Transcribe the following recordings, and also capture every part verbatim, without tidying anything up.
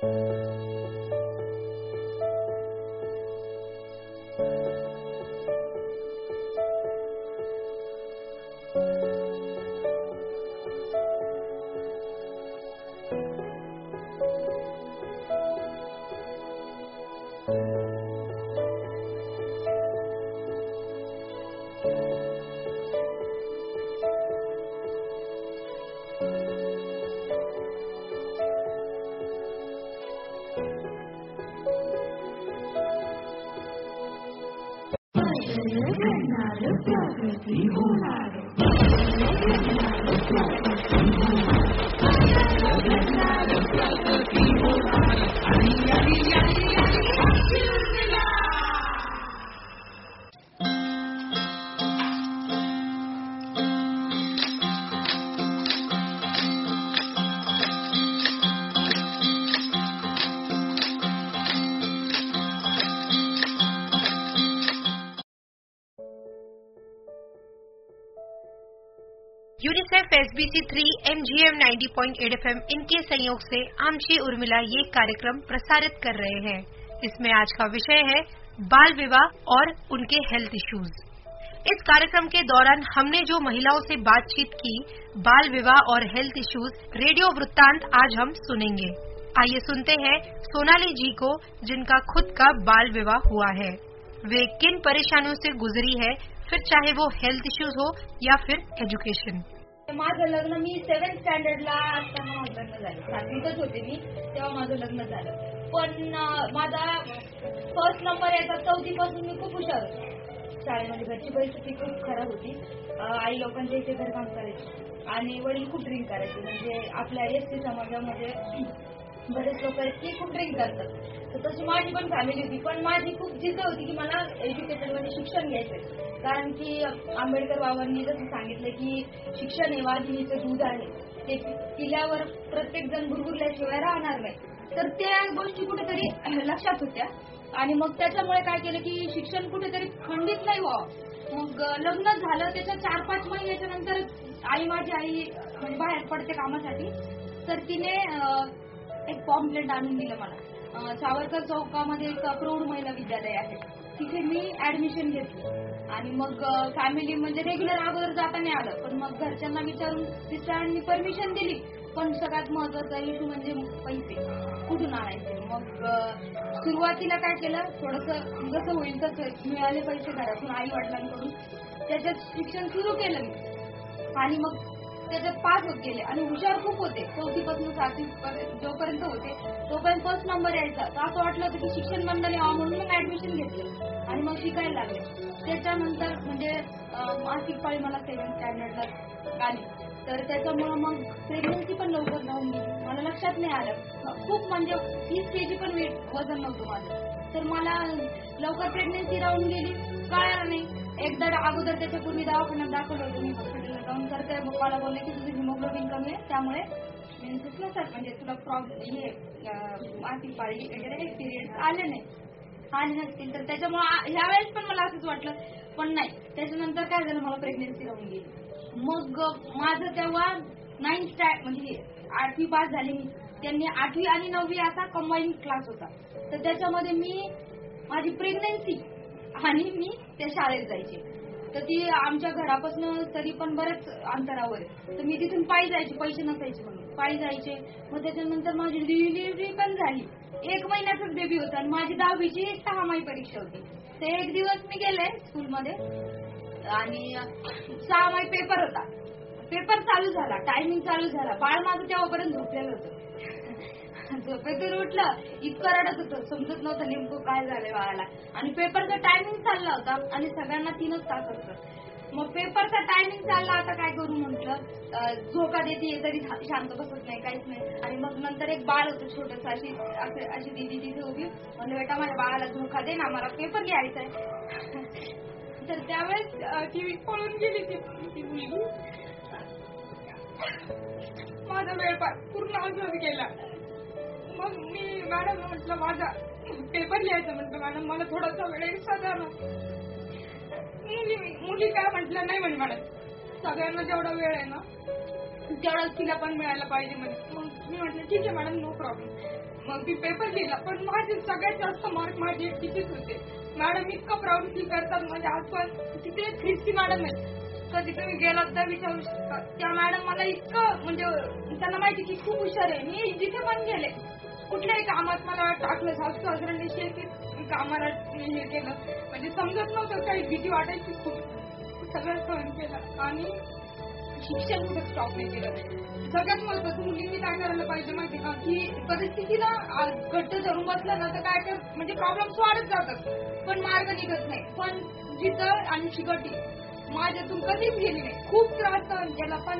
UNICEF S B C three M G M ninety point eight F M इनके सहयोग से आमची उर्मिला ये कार्यक्रम प्रसारित कर रहे हैं। इसमें आज का विषय है बाल विवाह और उनके हेल्थ इश्यूज। इस कार्यक्रम के दौरान हमने जो महिलाओं से बातचीत की, बाल विवाह और हेल्थ इश्यूज रेडियो वृत्तांत आज हम सुनेंगे। आइए सुनते हैं सोनाली जी को, जिनका खुद का बाल विवाह हुआ है। वे किन परेशानियों से गुजरी है, फिर चाहे वो हेल्थ इश्यूज हो या फिर एज्युकेशन। माझं लग्न मी सेव्हन्थ स्टँडर्डला असताना माझं लग्न झालं. सातवीतच होते मी तेव्हा माझं लग्न झालं. पण माझा फर्स्ट नंबर यायचा चौथीपासून मी खूप हुशार होते शाळेमध्ये. घरची परिस्थिती खूप खराब होती. आई लोकांच्या इथे घरकाम करायची आणि वडील खूप ड्रिंक करायचे. म्हणजे आपल्या एस टी समाजामध्ये बरेच लोक आहेत की खूप ड्रिंक करतात. तर तशी माझी पण फॅमिली होती. पण माझी खूप जिद्द होती की मला एज्युकेशनमध्ये शिक्षण घ्यायचं. कारण की आंबेडकर बाबांनी जसं सांगितलं की शिक्षण हे वाघिणीचं दूध आहे, ते पिल्यावर प्रत्येक जण गुरगुरल्याशिवाय राहणार नाही. तर त्या गोष्टी कुठेतरी लक्षात होत्या आणि मग त्याच्यामुळे काय केलं की शिक्षण कुठेतरी खंडित नाही व्हावं. मग लग्न झालं. त्याच्या चार पाच महिन्याच्या नंतर आई माझी आई म्हणजे बाहेर पडते कामासाठी. तर तिने एक पॉम्पलेट आणून दिलं मला. सावरकर चौकामध्ये एक प्रौढ महिला विद्यालय आहे, तिथे मी ऍडमिशन घेतलं आणि मग फॅमिली म्हणजे रेग्युलर अगोदर जाता नाही आलं. पण मग घरच्यांना विचारून मिस्टरांनी परमिशन दिली. पण सगळ्यात महत्वाचा इश्यू म्हणजे पैसे कुठून आणायचे. मग सुरुवातीला काय केलं, थोडंसं जसं होईल तसं मिळाले पैसे घरातून आई वडिलांकडून, त्याच्यात शिक्षण सुरू केलं मी आणि मग त्याच्यात पास होत गेले आणि हुशार खूप होते. चौथीपासून सातवी जोपर्यंत होते तोपर्यंत फर्स्ट नंबर यायचा. तर असं वाटलं होतं की शिक्षण बंद नाही व्हावं म्हणून मग ऍडमिशन घेतलं आणि मग शिकायला लागले. त्याच्यानंतर म्हणजे मासिक पाळी मला सेव्हन्थ स्टँडर्डला आली. तर त्याच्यामुळं मग प्रेग्नन्सी पण लवकर राहून गेली. मला लक्षात नाही आलं. खूप म्हणजे तीस केजी पण वेट वजन नव्हतं माझं. तर मला लवकर प्रेग्नन्सी राहून गेली, कळालं नाही. एकदा अगोदर त्याच्यापूर्वी दवाखान्यात दाखवलं होतं मी हॉस्पिटलला जाऊन. तर त्या मला बोलले की तुझं हिमोग्लोबिन कमी आहे, त्यामुळे मेन्सेस नसतात, म्हणजे तुला प्रॉब्लेम हे मासिक पाळी वगैरे पिरियड आले नाही आले नसतील. तर त्याच्यामुळे ह्या वेळेस पण मला असंच वाटलं, पण नाही. त्याच्यानंतर काय झालं, मला प्रेग्नन्सी राहून गेली. मग माझं तेव्हा नाईन्थ स्टँड म्हणजे आठवी पास झाली मी. त्यांनी आठवी आणि नववी असा कंबाईन क्लास होता. तर त्याच्यामध्ये मी माझी प्रेग्नन्सी आणि मी त्या शाळेत जायचे. तर ती आमच्या घरापासून तरी पण बऱ्याच अंतरावर आहे. तर मी तिथून पायी जायचे, पैसे नसायचे म्हणून पायी जायचे. मग त्याच्यानंतर माझी डिलिव्हरी पण झाली. एक महिन्याचाच बेबी होता आणि माझी दहावीची सहा माही परीक्षा होती. तर एक दिवस मी गेले स्कूलमध्ये आणि सहा माही पेपर होता. पेपर चालू झाला, टायमिंग चालू झाला. बाळ माझं तेव्हापर्यंत झोपलेलं होतं. झोपेतून उठलं, इतकं रडत होतं, समजत नव्हतं नेमकं काय झालंय बाळाला. आणि पेपरचा टायमिंग चालला होता आणि सगळ्यांना तीनच तास होतं. मग पेपरचा टायमिंग चालला, आता काय करू म्हटलं. झोका देते तरी शांत बसत नाही, काहीच नाही. आणि मग नंतर एक बाळ होतं छोटस, अशी अशी दिदी तिथे उभी. म्हणलं बेटा माझ्या बाळाला झोका दे ना, मला पेपर घ्यायचा आहे. तर त्यावेळेस टीव्ही पळून गेली ती मुलगी. माझा वेळ पूर्ण असंच गेला. मग मी मॅडम म्हटलं माझा पेपर लिहायचा, म्हटलं मॅडम मला थोडासा वेळ एक्स्ट्रा द्या ना. मुली मुली काय म्हटलं, नाही म्हणे मॅडम सगळ्यांना जेवढा वेळ आहे ना तेवढाच तिला पण मिळायला पाहिजे म्हणे. मग मी म्हटलं ठीक आहे मॅडम, नो प्रॉब्लेम. मग मी पेपर लिहिला, पण माझे सगळ्यात जास्त मार्क माझे एकटीचेच होते. मॅडम इतकं प्राऊड फील करतात म्हणजे आज पण. तिथे ख्रिस्ती मॅडम आहे, कधी तुम्ही गेलात तर विचारू शकता. त्या मॅडम मला इतकं म्हणजे त्यांना माहिती की खूप हुशार आहे. मी जिथे पण गेले कुठल्याही कामात मला टाकलं, सासू सासऱ्यांनी शेती कामाला हे केलं, म्हणजे समजत नव्हतं, काही भीती वाटायची खूप. सगळं सहन केलं आणि शिक्षण कुठे स्टॉप नाही केलं. सगळ्यात महत्वाचं मुलींनी काय करायला पाहिजे माहिती का, की परिस्थितीला घट्ट धरून बसलं ना तर काय तर म्हणजे प्रॉब्लेम्स वाढत जातात, पण मार्ग निघत नाही. पण जिद्द आणि चिकटी माझ्यातून कधीच गेली नाही. खूप त्रास सहन केला, पण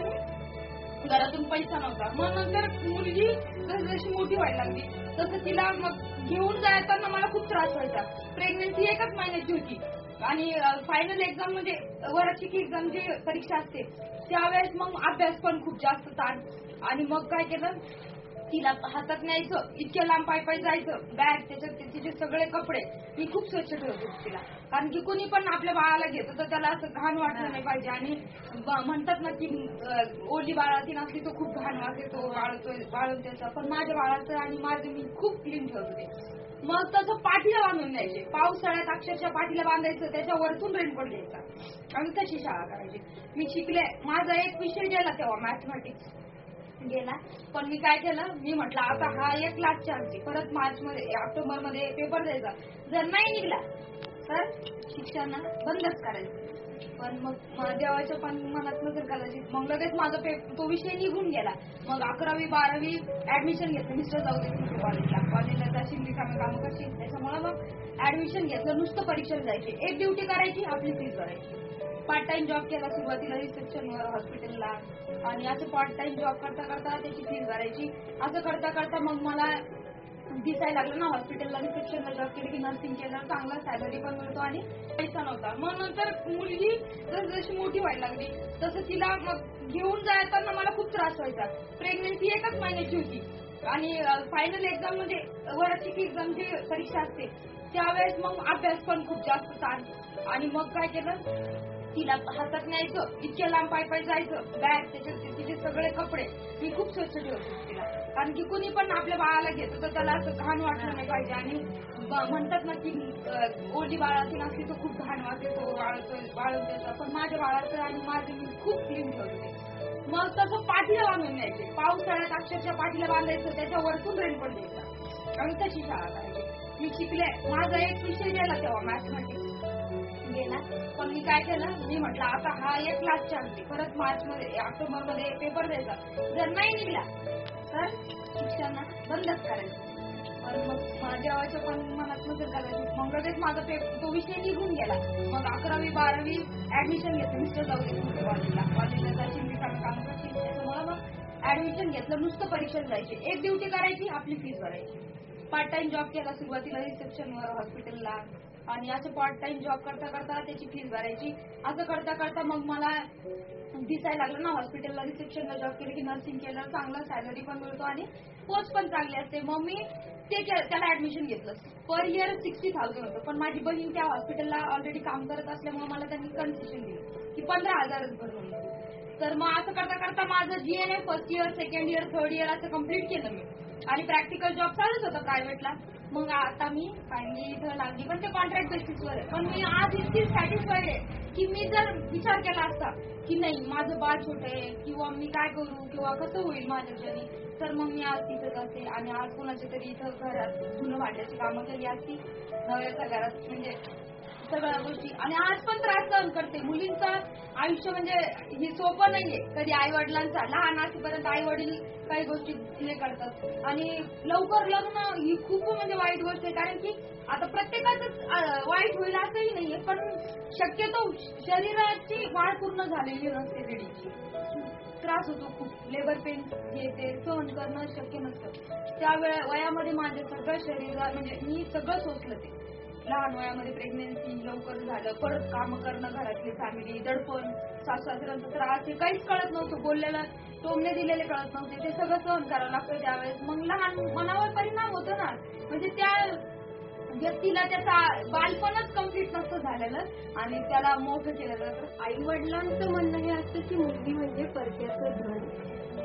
घरातून पैसा नव्हता. मग नंतर मुलगी जशी जशी मोठी व्हायला लागली तसं तिला मग घेऊन जाताना मला खूप त्रास व्हायचा. प्रेग्नन्सी एकच महिन्याची होती आणि फायनल एक्झाम म्हणजे वार्षिक एक्झाम जी परीक्षा असते त्यावेळेस मग अभ्यास पण खूप जास्त ताण. आणि मग काय केलं, तिला हातात न्यायचं, इतक्या लांब पाय पाय जायचं, बॅग त्याच्यात तिचे सगळे कपडे मी खूप स्वच्छ ठेवत होते तिला, कारण की कुणी पण आपल्या बाळाला घेतं तर त्याला असं घाण वाटलं नाही पाहिजे. आणि म्हणतात ना की ओली बाळाची नसली तो खूप घाण वास येतो बाळंत्याचा, पण माझ्या बाळाचं आणि माझं मी खूप क्लीन ठेवत होते. मग तसं पाठीला बांधून द्यायचे, पावसाळ्यात अक्षरशः पाठीला बांधायचं, त्याच्या वरतून रेनकोट घ्यायचा आणि तशी शाळा करायची. मी शिकले. माझा एक विषय गेला तेव्हा मॅथमॅटिक्स गेला, पण मी काय केलं, मी म्हटलं आता हा एक लाख चान्स, परत मार्च मध्ये ऑक्टोबर मध्ये पेपर द्यायचा, जर नाही निघला तर शिक्षण बंदच करायचं. पण मग देवाच्या पण मनात नजर घालायची. मग लगेच माझा तो विषय निघून गेला. मग अकरावी बारावी ऍडमिशन घेतलं मिस्टर जाऊदे कॉलेजला. कॉलेजला जाशील रिकामी कामं करशील, त्याच्यामुळे मग ऍडमिशन घेतलं. नुसतं परीक्षेला जायची, एक ड्युटी करायची, आपली फीस भरायची. पार्ट टाइम जॉब केला सुरुवातीला रिसेप्शनवर हॉस्पिटलला, आणि असं पार्ट टाइम जॉब करता करता त्याची फीस भरायची. असं करता करता मग मला दिसायला लागलं ना, हॉस्पिटलला रिसेप्शनला जॉब केली की नर्सिंग केलं, चांगला सॅलरी पण मिळतो आणि पैसा नव्हता. मग नंतर मुलगी जशी जशी मोठी व्हायला लागली तसं तिला मग घेऊन जाताना मला खूप त्रास व्हायचा. प्रेग्नन्सी एकच महिन्याची होती आणि फायनल एक्झाम म्हणजे वार्षिक एक्झाम जी परीक्षा असते त्यावेळेस मग अभ्यास पण खूप जास्त ताण. आणि मग काय केलं, तिला हातात न्यायचं, इतक्या लांब पाय पाय जायचं, बॅग त्याच्यात तिचे सगळे कपडे मी खूप स्वच्छ ठेवत तिला, कारण की कुणी पण आपल्या बाळाला घेतं तर त्याला असं घाण वाटलं नाही पाहिजे. आणि म्हणतात ना की ओली बाळाची नसली तर खूप घाण वास येतो बाळंत्याचा, पण माझ्या बाळाचं आणि माझे मी खूप क्लीन ठेवत होते. मग तसं पाठीला बांधून न्यायचे, पावसाळ्यात अक्षरशः पाठीला बांधायचं, त्याच्या वरतून रेनकोट द्यायचा आणि तशी शाळा करायची. मी शिकले. माझा एक विषय गेला तेव्हा मॅथमॅटिक्स गेला, पण मी काय केलं, मी म्हटलं आता हा एक लाख चान्स, परत मार्च मध्ये ऑक्टोबर मध्ये पेपर द्यायचा, जर नाही निघला तर शिक्षण बंदच करायचं. पण मग देवाच्या पण मनात नजर घालायची. मग लगेच माझा तो विषय निघून गेला. मग अकरावी बारावी ऍडमिशन घेतलं मिस्टर जाऊदे कॉलेजला. कॉलेजला जाशील रिकामी कामं करशील, त्याच्यामुळे मग ऍडमिशन घेतलं. नुसतं परीक्षेला जायची, एक ड्युटी करायची, आपली फीस भरायची. पार्ट टाइम जॉब केला सुरुवातीला रिसेप्शनवर हॉस्पिटलला, आणि असं पार्ट टाइम जॉब करता करता त्याची फीस भरायची. असं करता करता मग मला दिसायला लागलं ना, हॉस्पिटलला रिसेप्शनला जॉब केली की नर्सिंग केलं, चांगला सॅलरी पण मिळतो आणि पोस्ट पण चांगली असते. मग मी ते त्याला ऍडमिशन घेतलं. पर इयर सिक्स्टी थाउजंड होतं, पण माझी बहीण त्या हॉस्पिटलला ऑलरेडी काम करत असल्यामुळे मला त्यांनी कन्सेशन दिलं की पंधरा हजारच भरून. तर मग असं करता करता माझं GNA first year second year third year असं कम्प्लीट केलं मी, आणि प्रॅक्टिकल जॉब चालूच होता प्रायव्हेटला. मग आता मी फायनली इथं लागली, पण ते कॉन्ट्रॅक्ट बेसिसवर आहे. पण मी आज इतकी सॅटिस्फाईड आहे की मी जर विचार केला असता की नाही माझं बाळ छोटं आहे किंवा मी काय करू किंवा कसं होईल माझ्याच्याने, तर मग मी आज तिथंच असते आणि आज कोणाच्या तरी इथं घरात धुणं भांड्याची कामं केली असती, नव्याच्या घरात म्हणजे सगळ्या गोष्टी. आणि आज पण त्रास सहन करते. मुलींचं आयुष्य म्हणजे हे सोपं नाहीये कधी. आई वडिलांचा लहान असेपर्यंत आई वडील काही गोष्टी हे करतात, आणि लवकर लग्न ही खूप म्हणजे वाईट गोष्ट आहे, कारण की आता प्रत्येकाच वाईट होईल असंही नाहीये, पण शक्यतो शरीराची वाढ पूर्ण झालेली नसते लेडीची. त्रास होतो खूप, लेबर पेन हे ते सहन करणं शक्य नसतं. त्या वयामध्ये माझ्या सगळं शरीरात म्हणजे मी सगळं सोचलं. ते लहान वयामध्ये प्रेग्नेन्सी लवकर झालं, परत काम करणं, घरातली फॅमिली, दडपण, सासू सासऱ्यांचा त्रास, हे काहीच कळत नव्हतं. बोललेलं टोमणे दिलेले कळत नव्हते, ते सगळं सहन करावं लागतं त्यावेळेस. मग लहान मनावर परिणाम होतो ना, म्हणजे त्या व्यक्तीला त्याचा बालपणच कम्प्लीट नसतं झालेलं आणि त्याला मोठं केलं जातं. आई वडिलांचं म्हणणं हे असतं की मुलगी म्हणजे परक्याचं धन,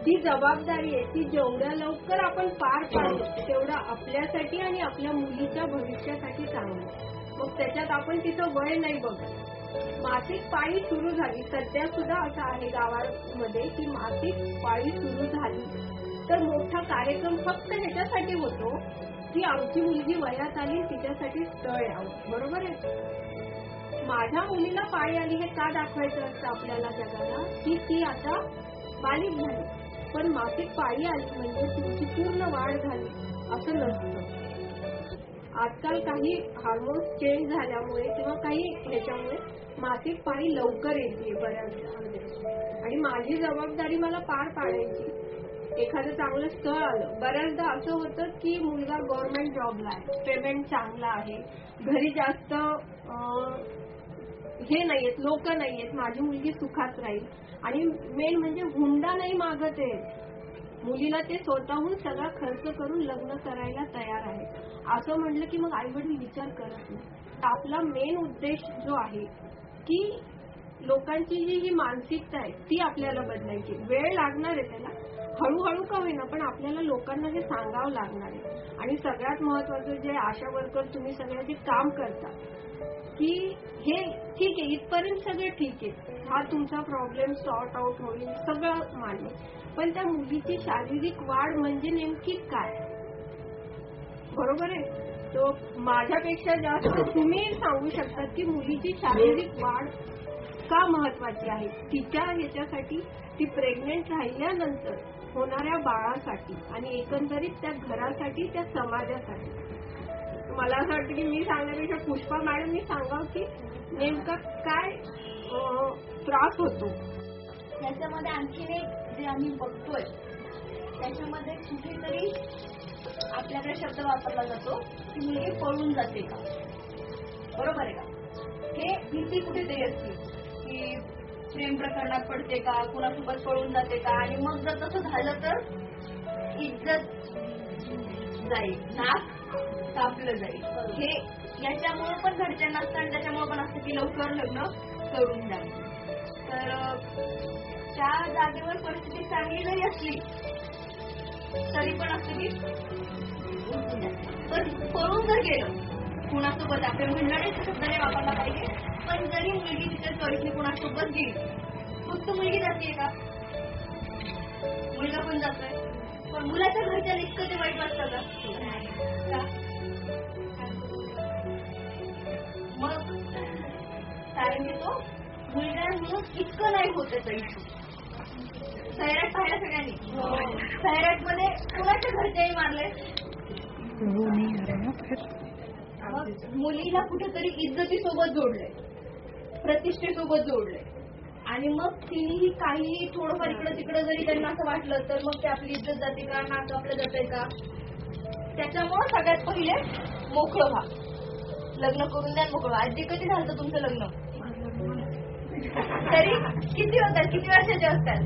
ती जबाबदारी आहे ती जेवढ्या लवकर आपण पार पाडतो तेवढा आपल्यासाठी आणि आपल्या मुलीच्या भविष्यासाठी चांगलं. मग त्याच्यात आपण तिचं वय नाही बघत. मासिक पाळी सुरू झाली, सध्या सुद्धा असं आहे गावामध्ये की मासिक पाळी सुरू झाली तर मोठा कार्यक्रम फक्त ह्याच्यासाठी होतो की आमची मुलगी वयात आली तिच्यासाठी स्थळ यावं. बरोबर आहे. माझ्या मुलीला पाळी आली हे का दाखवायचं असतं आपल्याला जगाला की ती आता बालिक झाली. पण मासिक पाळी आली म्हणजे तुमची पूर्ण वाढ झाली असं नसतं. आजकाल काही हार्मोन्स चेंज झाल्यामुळे किंवा काही ह्याच्यामुळे मासिक पाळी लवकर येते बऱ्याचदा आणि माझी जबाबदारी मला पार पाडायची. एखादं चांगलं स्थळ आलं, बऱ्याचदा असं होतं की मुलगा गव्हर्नमेंट जॉबला आहे, पेमेंट चांगला आहे, घरी जास्त हे नाहीयेत, लोक नाहीयेत, माझी मुलगी सुखात राहील आणि मेन म्हणजे हुंडा नाही मागत आहे मुलीला, ते स्वतःहून सगळा खर्च करून लग्न करायला तयार आहे. असं म्हटलं की मग आईवडील विचार करत नाही. आपला मेन उद्देश जो आहे की लोकांची जी ही मानसिकता आहे ती आपल्याला बदलायची. वेळ लागणार आहे त्याला, हळूहळू का होईना, पण आपल्याला लोकांना हे सांगावं लागणार आहे. आणि सगळ्यात महत्वाचं जे आशा वर्कर तुम्ही सगळे जे काम करता की हे ठीक आहे, इथपर्यंत सगळं ठीक आहे, हा तुमचा प्रॉब्लेम सॉर्ट आउट होईल, सगळं मान्य, पण त्या मुलीची शारीरिक वाढ म्हणजे नेमकी काय, बरोबर आहे. तो माझ्यापेक्षा जास्त तुम्ही सांगू शकता की मुलीची शारीरिक वाढ का महत्वाची आहे तिच्या ह्याच्यासाठी, ती प्रेग्नेंट राहिल्यानंतर होणाऱ्या बाळासाठी आणि एकंदरीत त्या घरासाठी, त्या समाजासाठी. मला असं वाटतं की मी सांगण्यापेक्षा पुष्पा मॅडमनी सांगावं की नेमका काय त्रास होतो. याच्यामध्ये आणखीन एक जे आम्ही बघतोय त्याच्यामध्ये कुठेतरी आपल्याकडे शब्द वापरला जातो की मुलगी पळून जाते का, बरोबर आहे का. हे भीती कुठेतरी असते की प्रेम प्रकरणात पडते का, कुणासोबत पळून जाते का, आणि मग जर तसं झालं तर इज्जत जाईल, नाक कापलं जाईल. हे याच्यामुळे पण घरच्यांना असतं आणि त्याच्यामुळे पण असतं की लवकर लग्न करून द्या. तर त्या जागेवर परिस्थिती चांगली जरी असली तरी पण असतं की पण पळून जर गेलं कुणासोबत, आपण म्हणलं नाही शब्द नाही वापरला पाहिजे, पण जरी मुलगी तिच्या चॉईसने कुणासोबत गेली, फक्त मुलगी जाते का, मुलगा पण जातोय, पण मुलाच्या घरच्या इतकं ते वाईट वाटतं का. मग कारण की तो मुलगा म्हणून इतकं नाही होत त्याचा इश्यू. सैराट पाहिलं सगळ्यांनी, सैराट मध्ये कुणाच्या घरच्याही मारले, मुलीला कुठेतरी इज्जतीसोबत जोडले, प्रतिष्ठेसोबत जोडले, आणि मग तिनेही काही थोडंफार इकडं तिकडं जरी त्यांना असं वाटलं तर मग ते आपली इज्जत जाते का, नाक आपलं जाते का. त्याच्यामुळे सगळ्यात पहिले मोकळं व्हा, लग्न करून द्या, मोकळं. आजी कधी झालं तुमचं लग्न, तरी किती होतात, किती वर्षाचे असतात,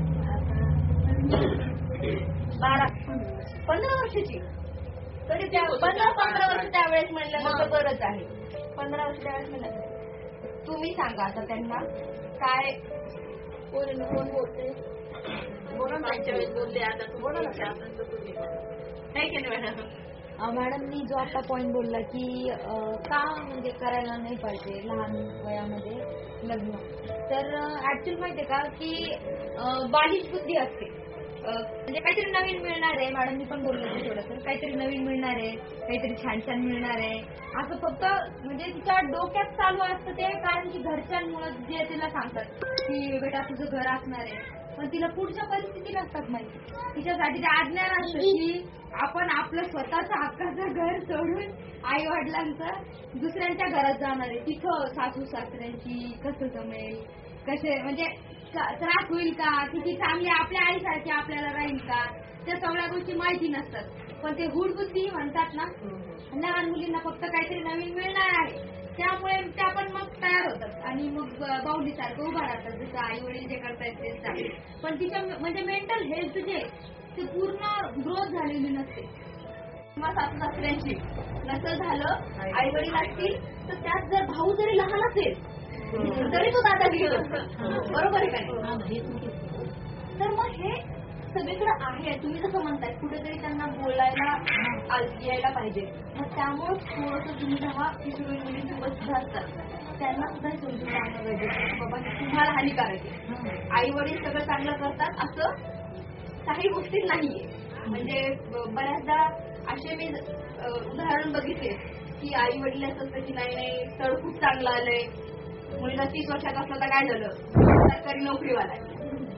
बारा पंधरा वर्षाची, तरी त्या पंधरा पंधरा वर्ष त्यावेळेस म्हणलं बरंच आहे. पंधरा वर्ष त्यावेळेस म्हणलं. तुम्ही सांगा आता त्यांना काय कोण बोलते, बोला मागच्या वेळेस बोलले, आता तू बोला नाही केलं मॅडम. मॅडमनी जो आता पॉइंट बोलला की का म्हणजे करायला नाही पाहिजे लहान वयामध्ये लग्न, तर ऍक्च्युअली माहितीये का की बालिश बुद्धी असते, म्हणजे काहीतरी नवीन मिळणार आहे, मॅडमनी पण बोललं होतं थोडंसं, काहीतरी नवीन मिळणार आहे, काहीतरी छान छान मिळणार आहे, असं फक्त म्हणजे तिच्या डोक्यात चालू असतं ते, कारण की घरच्यांमुळे जे तिला सांगतात की बेटा तुझं घर असणार आहे, पण तिला पुढच्या परिस्थिती नसतात माहिती. तिच्यासाठी ते अज्ञान असतं की आपण आपलं स्वतःचं हक्काचं घर सोडून आई वडिलांचं दुसऱ्यांच्या घरात जाणार आहे, तिथं सासू सासऱ्यांची कसं जमेल, कसे म्हणजे त्रास होईल का, किती चांगली आपल्या आईसारखी आपल्याला राहील का, त्या सगळ्या गोष्टी माहिती नसतात. पण ते हुडबुद्धी म्हणतात ना, लहान मुलींना फक्त काहीतरी नवीन मिळणार आहे, त्यामुळे त्या पण मग तयार होतात आणि मग बाहुलीसारखं उभा राहतात, जसं आई वडील जे करतायत तेच चालेल. पण तिच्या म्हणजे मेंटल हेल्थ जे ते पूर्ण ग्रोथ झालेली नसते. किंवा सासू सासऱ्यांची नसं झालं, आई वडील असतील तर त्यात जर भाऊ जरी लहान असेल तरी तो दादागिरी असतो, बरोबर आहे का नाही. तर मग हे सगळीकडे आहे. तुम्ही जसं म्हणताय कुठेतरी त्यांना बोलायला आ- यायला पाहिजे. मग त्यामुळे थोडंसं तुम्ही जेव्हा किशोरी मुलींसोबत सुद्धा असतात त्यांना सुद्धा हे समजून सांगणं गरजेचं आहे. बाबा हे तुम्हाला हानिकारक आहे. आई वडील सगळं चांगलं करतात असं काही गोष्टी नाहीये. म्हणजे ब- बऱ्याचदा असे मी अ, उदाहरण बघितले की आई वडील असं असतं की नाही नाही स्थळ खूप चांगलं आलंय, मुलगा तीस वर्षाचा असलं तर काय झालं, सरकारी नोकरीवाला आहे.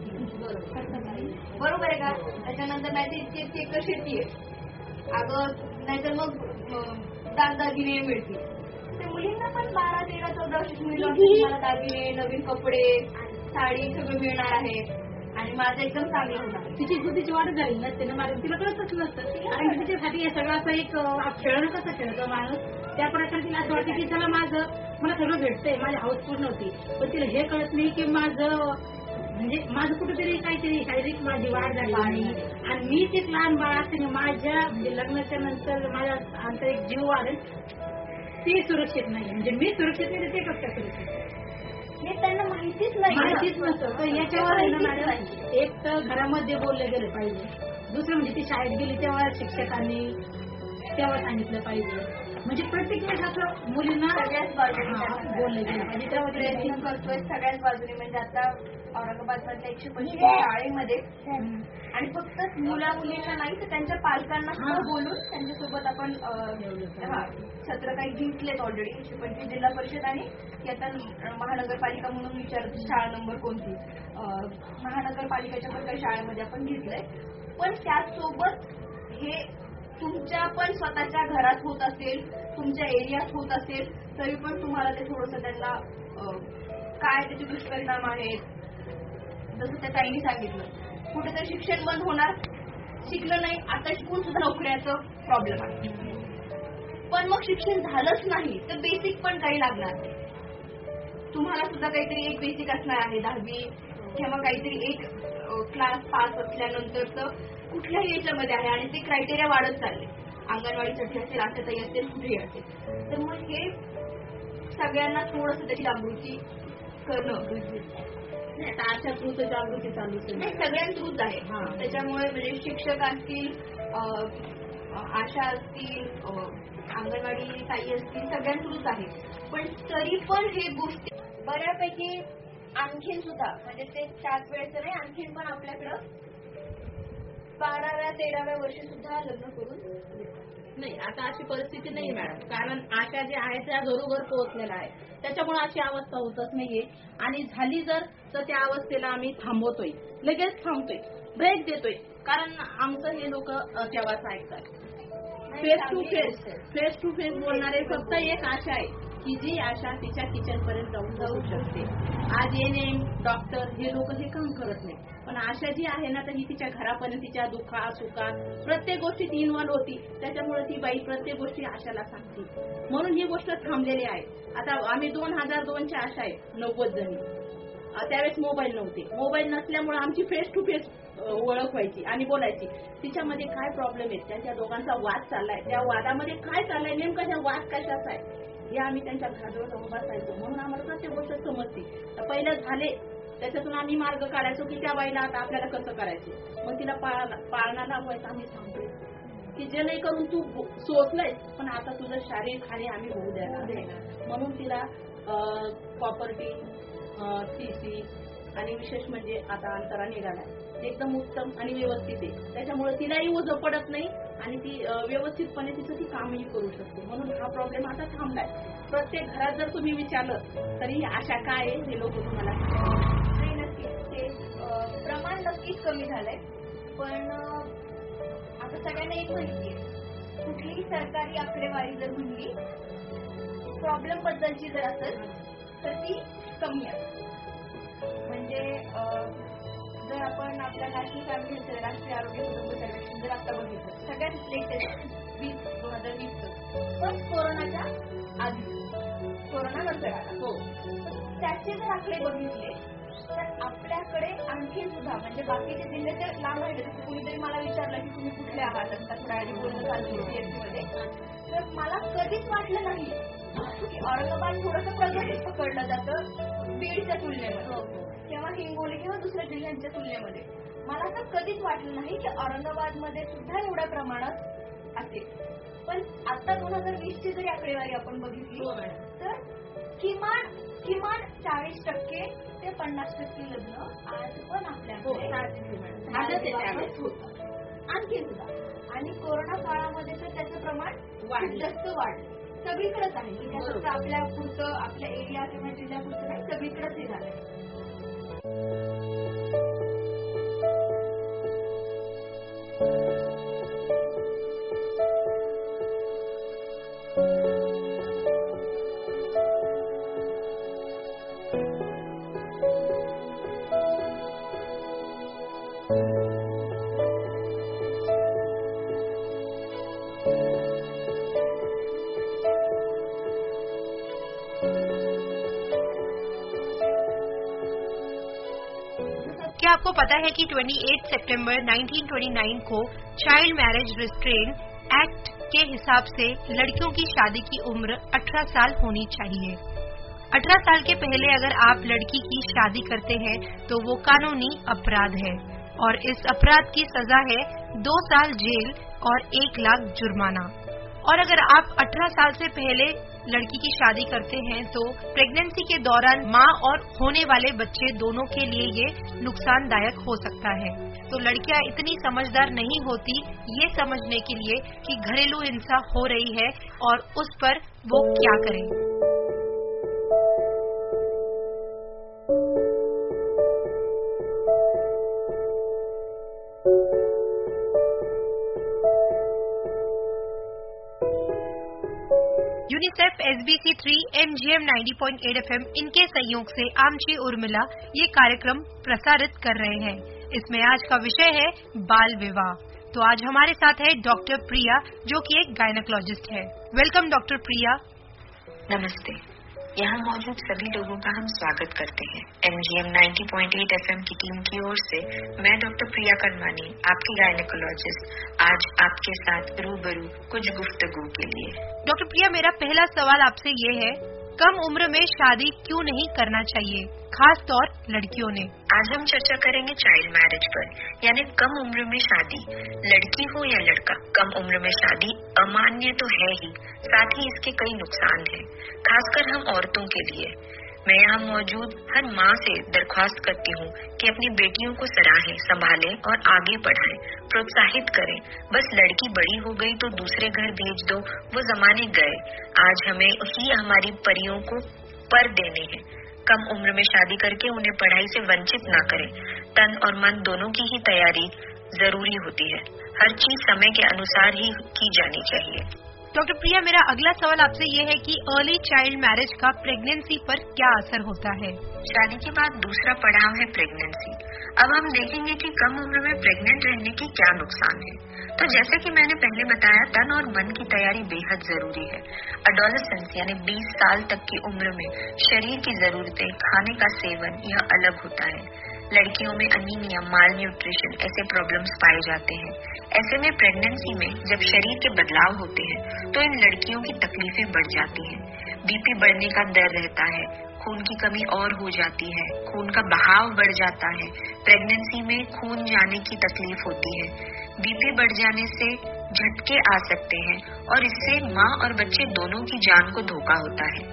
बरोबर आहे का? त्याच्यानंतर नाही तर इतकी इतकी एकर शेती आहे, अगं नाहीतर मग दागदागिने मिळतील. ते मुलींना पण बारा तेरा चौदा वर्षाची मुली तुम्हाला दागिने, नवीन कपडे, साडी सगळं मिळणार आहे आणि माझं एकदम चांगलं होणार. तिची बुद्धीची वाढ झाली नसते ना मॅडम, तिला कळतच नसतं. आणि तिच्यासाठी हे सगळं असं एक खेळणं कसं खेळतो माणूस, त्या प्रकारे तिला असं वाटतं की चला माझं मला सगळं भेटतंय, माझी हाऊस पूर्ण होती. पण तिला हे कळत नाही की माझं म्हणजे माझं कुठेतरी काहीतरी शारीरिक माझी वाढ झाली आणि मी ते लहान बाळ असते माझ्या म्हणजे लग्नाच्या नंतर माझ्या आंतरिक जीव वाढेल ती सुरक्षित नाही. म्हणजे मी सुरक्षित नाही ते कसं सुरक्षित हे त्यांना माहितीच नाही. माहितीच नसतं. तर याच्यावर आहे ना मॅडम, एक तर घरामध्ये बोलले गेले पाहिजे, दुसरं म्हणजे ती शाळेत गेली तेव्हा शिक्षकांनी तेव्हा सांगितलं पाहिजे. म्हणजे प्रत्येक वेळेस असं मुलींना सगळ्याच बाजूने बोलले गेलं पाहिजे. तेव्हा प्रयत्न करतोय सगळ्याच बाजूने. म्हणजे आता औरंगाबाद मधल्या एकशे पंचवीस शाळेमध्ये आणि फक्त मुला मुलींना नाही तर त्यांच्या पालकांना सुद्धा बोलून त्यांच्यासोबत आपण हा छत्र काही जिंकलेत ऑलरेडी. एकशे पंचवीस जिल्हा परिषद आणि आता महानगरपालिका म्हणून विचारत शाळा नंबर कोणती, महानगरपालिकेच्या पण काही शाळेमध्ये आपण घेतलंय. पण त्याचसोबत हे तुमच्या पण स्वतःच्या घरात होत असेल, तुमच्या एरियात होत असेल तरी पण तुम्हाला ते थोडंसं त्यांना काय त्याचे दुष्परिणाम आहेत. जसं त्या ताईंनी सांगितलं कुठेतरी शिक्षण बंद होणार, शिकलं नाही आता शिकून सुद्धा नोकऱ्याचं प्रॉब्लेम आहे. पण मग शिक्षण झालंच नाही तर बेसिक पण काही लागणार नाही. तुम्हाला सुद्धा काहीतरी एक बेसिक असणार आहे दहावी किंवा काहीतरी एक क्लास पास असल्यानंतरच कुठल्याही याच्यामध्ये आहे आणि ते क्रायटेरिया वाढत चालले. अंगणवाडीसाठी असेल, आशाताई असेल, कुठेही असेल. तर मग हे सगळ्यांना थोडंसं त्याची जागृती करणं गरजेचं आहे. आशा थ्रू तर जागृती चालू नाही सगळ्यां थ्रूच आहे. त्याच्यामुळे म्हणजे शिक्षक असतील, आशा असतील, अंगणवाडी ताई असतील, सगळ्यां थ्रूच आहे. पण तरी पण हे गोष्टी बऱ्यापैकी आणखीन सुद्धा म्हणजे ते त्याच वेळेचं नाही आणखीन पण आपल्याकडं बाराव्या तेराव्या वर्षी सुद्धा लग्न करून नाही. आता अशी परिस्थिती नाही मॅडम, कारण आशा जे आहे त्या घरोघर पोहोचलेल्या आहे. त्याच्यामुळे अशी अवस्था होतच नाहीये. आणि झाली जर तर त्या अवस्थेला आम्ही थांबवतोय, लगेच थांबतोय, ब्रेक देतोय. कारण आमचं हे लोक तेव्हाच ऐकतात. Face to face face to face बोलणारे फक्त एक आशा आहे की जी आशा तिच्या किचन पर्यंत जाऊन जाऊ शकते. आज एएनएम डॉक्टर हे लोक हे काम करत नाही, पण आशा जी आहे ना तर ही तिच्या घरापर्यंत तिच्या दुःखा सुखात प्रत्येक गोष्टीत इन्व्हॉल्व होती. त्याच्यामुळे ती बाई प्रत्येक गोष्टी आशाला सांगते. म्हणून ही गोष्ट थांबलेली आहे. आता आम्ही दोन हजार दोनच्या आशा आहे नव्वद जणी. त्यावेळेस मोबाईल नव्हते. मोबाईल नसल्यामुळे आमची फेस टू फेस ओळख व्हायची आणि बोलायची. तिच्यामध्ये काय प्रॉब्लेम आहेत, त्यांच्या दोघांचा वाद चाललाय, त्या वादामध्ये काय चाललाय, नेमका त्या वाद कशाचा आहे हे आम्ही त्यांच्या घराजवळ जाऊन बसायचो. म्हणून आम्हाला प्रत्येक गोष्ट समजते. तर पहिलं झाले त्याच्यातून आम्ही मार्ग काढायचो की त्या बाईला आता आपल्याला कसं करायचं. मग तिला पाळणा लावायचं आम्ही सांगतो की जेणेकरून तू सोचलंय पण आता तुझं शारीरिक हानी आम्ही होऊ द्यायला नाही. म्हणून तिला प्रॉपर्टी टीसी आणि विशेष म्हणजे आता अंतरा निघालाय एकदम उत्तम आणि व्यवस्थित आहे. त्याच्यामुळे तिलाही ओझं पडत नाही आणि ती व्यवस्थितपणे तिचं ती कामही करू शकते. म्हणून हा प्रॉब्लेम आता थांबलाय. प्रत्येक घरात जर तुम्ही विचारलं तरी आशा काय आहे हे लोक तुम्हाला नाही. नक्कीच ते प्रमाण नक्कीच कमी झालंय. पण आता सगळ्यांना एक माहिती आहे कुठलीही सरकारी आकडेवारी जर म्हणली प्रॉब्लेम बद्दलची जर असेल तर ती कमी आहे. म्हणजे जर आपण आपल्या नॅशनल फॅमिली हेल्थ राष्ट्रीय आरोग्य कुटुंब सर्वेक्षण जर आता बघितलं सगळ्यात लेटेस्ट वीस दोन हजार वीस पण कोरोनाच्या आधी कोरोना नंतर आला. हो. त्याचे जर आकडे बघितले तर आपल्याकडे आणखी सुद्धा म्हणजे बाकीचे जिल्हे तर लांब राहिले. जसं कुणीतरी मला विचारलं की तुम्ही कुठले आहात आता थोड्या आधी बोलणं चालू सीएमसी मध्ये तर मला कधीच वाटलं नाही की औरंगाबाद थोडंसं प्रगतीत पकडलं जातं बीडच्या तुलनेमध्ये किंवा हिंगोली किंवा दुसऱ्या जिल्ह्यांच्या तुलनेमध्ये. मला असं कधीच वाटलं नाही की औरंगाबादमध्ये सुद्धा एवढ्या प्रमाणात असेल. पण आता दोन हजार वीस ची जरी आकडेवारी आपण बघितली तर किमान किमान चाळीस टक्के ते पन्नास टक्के लग्न आज पण आपल्याकडे होतं. आणखी सुद्धा आणि कोरोना काळामध्ये तर त्याचं प्रमाण खूप जास्त वाढलं. सगळीकडेच आहे की फक्त आपल्या पुरतं आपल्या एरिया किंवा जिल्ह्यापुरतं नाही, सगळीकडेच हे झालंय. क्या आपको पता है कि अट्ठाईस सितंबर उन्नीस सौ उनतीस को चाइल्ड मैरिज रिस्ट्रेन एक्ट के हिसाब से लड़कियों की शादी की उम्र अठारह साल होनी चाहिए. अठारह साल के पहले अगर आप लड़की की शादी करते हैं तो वो कानूनी अपराध है और इस अपराध की सजा है दो साल जेल और एक लाख जुर्माना. और अगर आप अठारह साल से पहले लड़की की शादी करते हैं तो प्रेगनेंसी के दौरान माँ और होने वाले बच्चे दोनों के लिए ये नुकसानदायक हो सकता है. तो लड़कियां इतनी समझदार नहीं होती ये समझने के लिए कि घरेलू हिंसा हो रही है और उस पर वो क्या करें. यूनिसेफ एसबीसी थ्री एमजीएम नब्बे पॉइंट आठ एफएम इनके सहयोग से आमची उर्मिला ये कार्यक्रम प्रसारित कर रहे हैं. इसमें आज का विषय है बाल विवाह. तो आज हमारे साथ है डॉक्टर प्रिया जो कि एक गायनेकोलॉजिस्ट है. Welcome doctor Priya. नमस्ते. यहाँ मौजूद सभी लोगों का हम स्वागत करते हैं. एमजीएम नब्बे पॉइंट आठ एफएम की टीम की ओर से मैं डॉक्टर प्रिया करमानी, आपकी गायनेकोलॉजिस्ट, आज आपके साथ रूबरू कुछ गुफ्तगू के लिए. डॉक्टर प्रिया, मेरा पहला सवाल आपसे ये है, कम उम्र में शादी क्यों नहीं करना चाहिए, खास तौर लड़कियों ने. आज हम चर्चा करेंगे चाइल्ड मैरिज पर, यानी कम उम्र में शादी. लड़की हो या लड़का, कम उम्र में शादी अमान्य तो है ही, साथ ही इसके कई नुकसान हैं, खासकर हम औरतों के लिए. मैं यहाँ मौजूद हर माँ से दरख्वास्त करती हूँ कि अपनी बेटियों को सराहें, संभालें और आगे बढ़ाएं, प्रोत्साहित करें. बस लड़की बड़ी हो गई तो दूसरे घर भेज दो, वो जमाने गए. आज हमें ही हमारी परियों को पर देने हैं. कम उम्र में शादी करके उन्हें पढ़ाई से वंचित न करें. तन और मन दोनों की ही तैयारी जरूरी होती है. हर चीज समय के अनुसार ही की जानी चाहिए. डॉक्टर प्रिया, मेरा अगला सवाल आपसे ये है कि अर्ली चाइल्ड मैरिज का प्रेगनेंसी पर क्या असर होता है. शादी के बाद दूसरा पड़ाव है प्रेगनेंसी. अब हम देखेंगे कि कम उम्र में प्रेग्नेंट रहने के क्या नुकसान है. तो जैसे कि मैंने पहले बताया, तन और मन की तैयारी बेहद जरूरी है. एडोलेसेंस यानी बीस साल तक की उम्र में शरीर की जरूरतें, खाने का सेवन यह अलग होता है. लड़कियों में अनीमिया, माल न्यूट्रिशन ऐसे प्रॉब्लम्स पाए जाते हैं. ऐसे में प्रेगनेंसी में जब शरीर के बदलाव होते हैं तो इन लड़कियों की तकलीफें बढ़ जाती हैं. बीपी बढ़ने का डर रहता है, खून की कमी और हो जाती है, खून का बहाव बढ़ जाता है. प्रेगनेंसी में खून जाने की तकलीफ होती है. बीपी बढ़ जाने से झटके आ सकते हैं और इससे माँ और बच्चे दोनों की जान को धोखा होता है.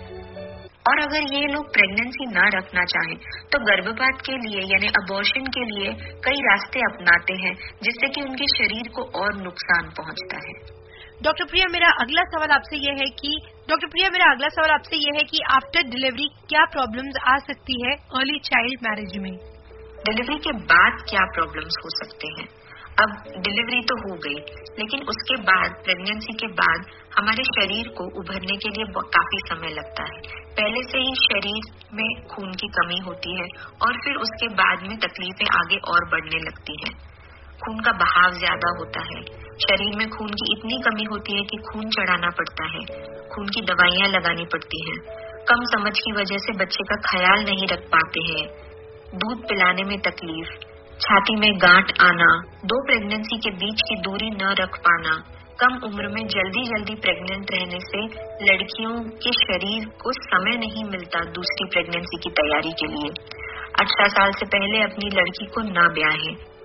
और अगर ये लोग प्रेगनेंसी न रखना चाहें तो गर्भपात के लिए यानी अबॉर्शन के लिए कई रास्ते अपनाते हैं, जिससे कि उनके शरीर को और नुकसान पहुंचता है. डॉक्टर प्रिया, मेरा अगला सवाल आपसे ये है कि डॉक्टर प्रिया मेरा अगला सवाल आपसे ये है कि आफ्टर डिलीवरी क्या प्रॉब्लम्स आ सकती है अर्ली चाइल्ड मैरिज में. डिलीवरी के बाद क्या प्रॉब्लम्स हो सकते हैं. अब डिलीवरी तो हो गई, लेकिन उसके बाद प्रेगनेंसी के बाद हमारे शरीर को उभरने के लिए काफी समय लगता है. पहले से ही शरीर में खून की कमी होती है और फिर उसके बाद में तकलीफें आगे और बढ़ने लगती हैं. खून का बहाव ज्यादा होता है. शरीर में खून की इतनी कमी होती है कि खून चढ़ाना पड़ता है, खून की दवाइयां लगानी पड़ती हैं. कम समझ की वजह से बच्चे का ख्याल नहीं रख पाते हैं. दूध पिलाने में तकलीफ, छाती में गांठ आना, दो प्रेगनेंसी के बीच की दूरी न रख पाना, कम उम्र में जल्दी जल्दी प्रेग्नेंट रहने से लड़कियों के शरीर को समय नहीं मिलता दूसरी प्रेगनेंसी की तैयारी के लिए. अठारह साल से पहले अपनी लड़की को न ब्याहें,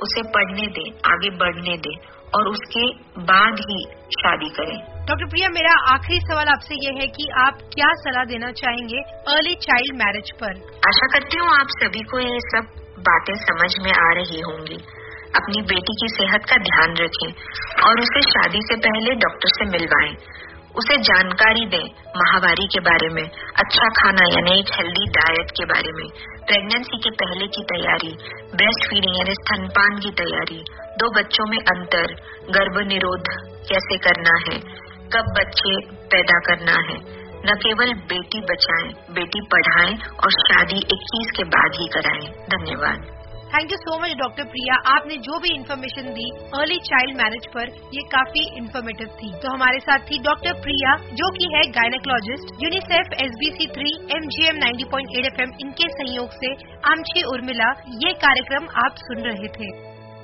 उसे पढ़ने दें, आगे बढ़ने दें और उसके बाद ही शादी करें। डॉक्टर प्रिया, मेरा आखिरी सवाल आपसे ये है कि आप क्या सलाह देना चाहेंगे अर्ली चाइल्ड मैरिज पर? आशा करती हूँ आप सभी को ये सब बातें समझ में आ रही होंगी। अपनी बेटी की सेहत का ध्यान रखें और उसे शादी से पहले डॉक्टर से मिलवाएं। उसे जानकारी दें माहवारी के बारे में, अच्छा खाना यानी एक हेल्दी डाइट के बारे में, प्रेगनेंसी के पहले की तैयारी, ब्रेस्ट फीडिंग यानी स्तनपान की तैयारी, दो बच्चों में अंतर, गर्भ निरोध कैसे करना है, कब बच्चे पैदा करना है। न केवल बेटी बचाएं, बेटी पढ़ाएं और शादी इक्कीस के बाद ही कराएं। धन्यवाद। Thank you so much doctor Priya, आपने जो भी इन्फॉर्मेशन दी अर्ली चाइल्ड मैरिज पर ये काफी इन्फॉर्मेटिव थी। तो हमारे साथ थी डॉक्टर प्रिया जो कि है gynaecologist, UNICEF SBC three MGM ninety point eight FM इनके सहयोग से आमची उर्मिला ये कार्यक्रम आप सुन रहे थे।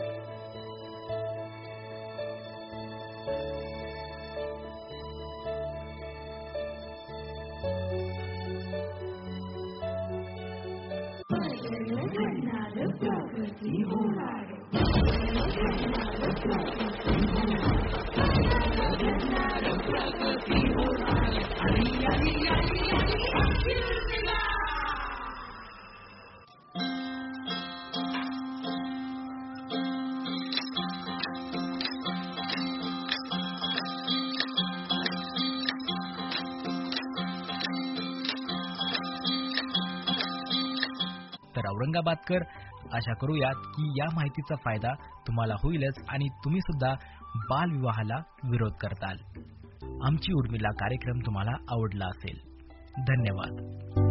तर औरंगाबादकर, आशा करूयात की या माहितीचा फायदा तुम्हाला होईलच आणि तुम्ही सुद्धा बालविवाहाला विरोध करताल। आमची उर्मिला कार्यक्रम तुम्हाला आवडला असेल। धन्यवाद।